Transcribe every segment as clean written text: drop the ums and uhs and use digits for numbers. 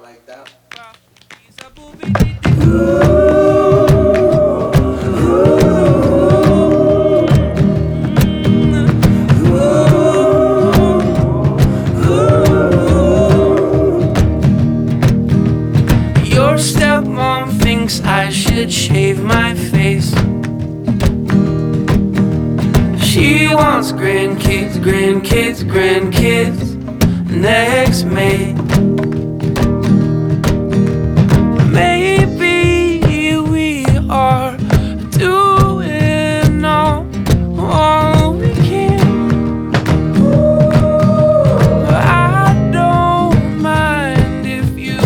like that. Your stepmom thinks I should shave my face. She wants grandkids, grandkids, grandkids next May. Maybe we are doing all we can. I don't mind if you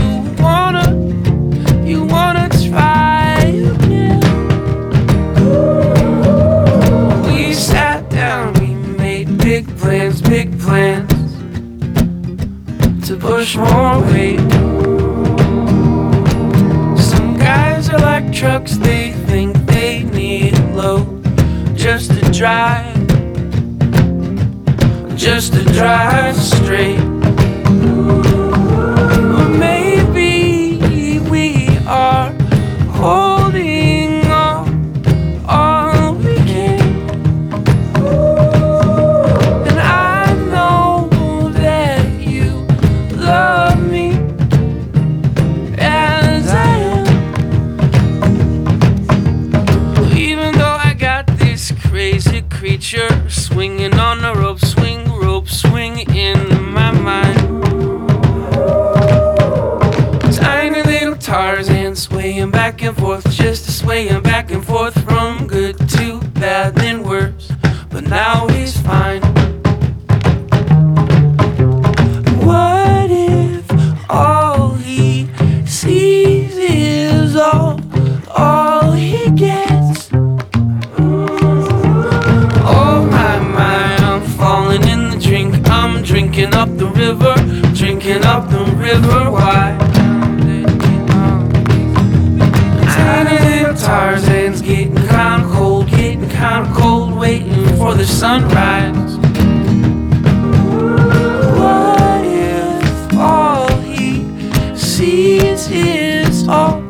wanna try again. We sat down, we made big plans to push more weight. Some guys are like trucks, they think they need low just to drive straight. Or maybe we are holding on all we can. And I know that you love me as I am. Even though I got this crazy creature swinging on a rope swing in my mind. Tiny little Tarzan swaying back and forth, just swaying back and forth from good to bad, then worse, but now he's fine. What if all he sees is all he gets? Oh my, I'm falling in the drink. I'm drinking up the river, why? Tiny little Tarzan's getting kinda cold, waiting for the sunrise. What if all he sees is all